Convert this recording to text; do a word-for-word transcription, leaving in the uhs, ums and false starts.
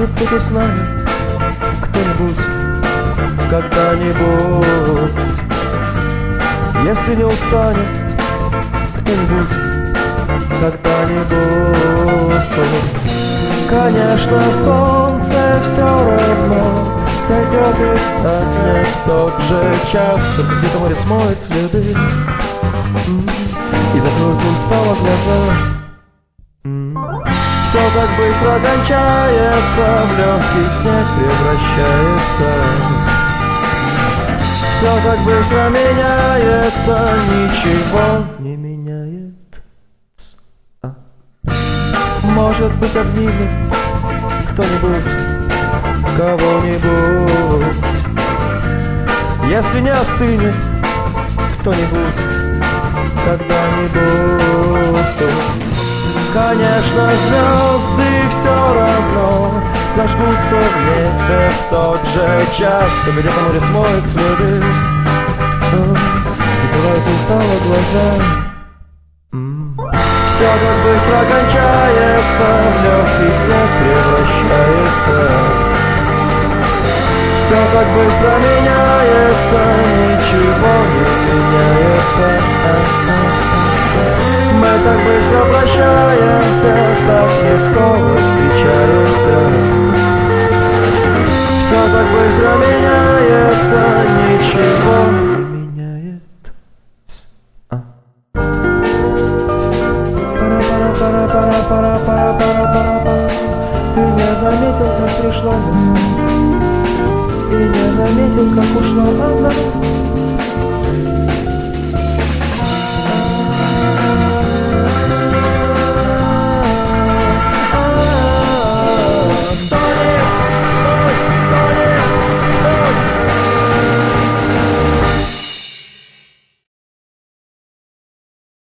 может быть, узнает кто-нибудь когда-нибудь. Если не устанет кто-нибудь когда-нибудь. Конечно, солнце все равно сойдет и встанет в тот же час, только где-то море смоет следы и закроются устало глаза. Все так быстро кончается, в легкий снег превращается. Все так быстро меняется, ничего не меняет. Может быть, обнимет кто-нибудь кого-нибудь. Если не остынет кто-нибудь когда-нибудь. Конечно, звезды все равно зажгутся в небе в тот же час, то где-то море смоет следы, закрываются устало глаза. Все так быстро кончается, в легкий снег превращается. Все так быстро меняется, ничего не меняется. Мы так быстро прощаемся, так не скоро встречаемся. Все так быстро меняется, ничего не меняется. Пара-пара-пара-пара-пара-пара-пара-пара. Ты не заметил, как пришла весна, и не заметил, как ушла она.